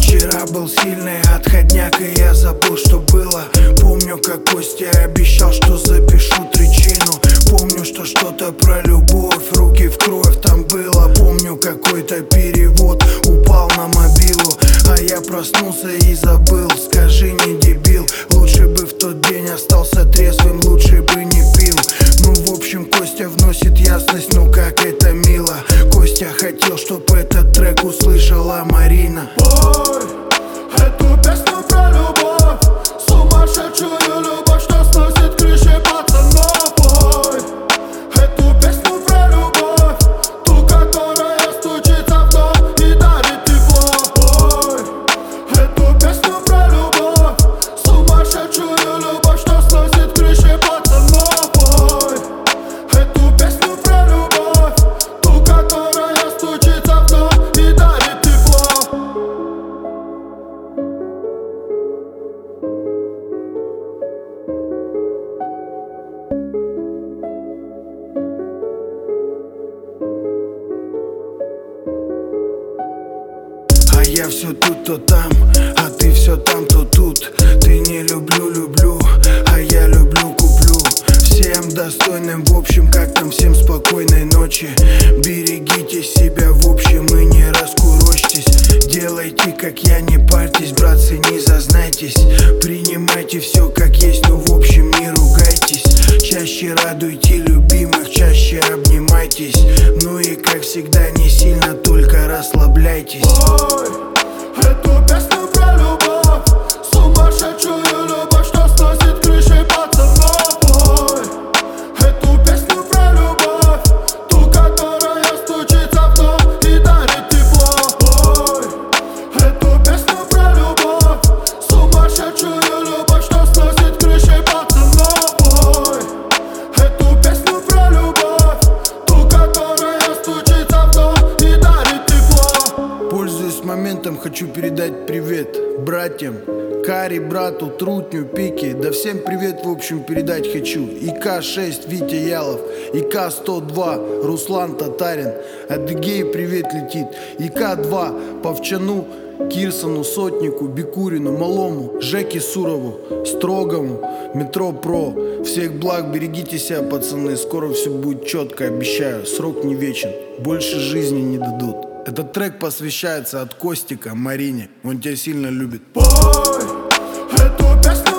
Вчера был сильный отходняк, и я забыл, что было. Помню, как Костя обещал, что запишу тричину. Помню, что что-то про любовь, руки в кровь там было. Помню, какой-то перевод упал на мобилу, а я проснулся и забыл. Скажи, не дебил, лучше бы в тот день остался трезвым, лучше бы не пил. Ну, в общем, Костя вносит ясность, ну как это мило. Костя хотел, чтоб этот трек услышала Марина. Ой, эту песню про любовь, сумасшедшую любовь, что сносит крыши пацанов. Ой, эту песню про любовь, ту, которая стучится в дом и дарит тепло. Ой, эту песню про любовь, сумасшедшую любовь, что сносит крыши пацанов. Ой, эту песню про любовь, ту, которая стучится в дом и дарит тепло. А я все тут, то там, а ты все там, то тут. Ты не люблю, люблю, а я люблю, куплю. Всем достойным, в общем, как там, всем спокойной ночи. Берегите себя, в общем, и не раскурочьтесь. Делайте, как я, не парьтесь, братцы, не зазнайтесь. Принимайте все как есть, ну в общем, не ругайтесь. Чаще радуйте любимых, чаще обнимайтесь. Ну и как всегда, не сильно, только расслабляйтесь. Ой, эту песню про любовь, сумасшедшую любовь, что сносит крыши пацанов. Ой, эту песню про любовь, ту, которая стучится в дом и дарит тепло. Ой, эту песню про любовь, сумасшедшую любовь, что сносит крыши пацанов. Ой, эту песню про любовь, ту, которая стучится в дом и дарит тепло. Пользуясь моментом, хочу передать привет братьям Кари, брату, Трутню, Пике. Да всем привет, в общем, передать хочу. ИК-6 Витя Ялов, ИК-102 Руслан Татарин. Адыгее привет летит. ИК-2 Павчану, Кирсону, Сотнику, Бикурину, Малому, Жеке Сурову, Строгому, Метро Про. Всех благ, берегите себя, пацаны. Скоро все будет четко, обещаю. Срок не вечен, больше жизни не дадут. Этот трек посвящается от Костика Марине. Он тебя сильно любит. Ой, эту песню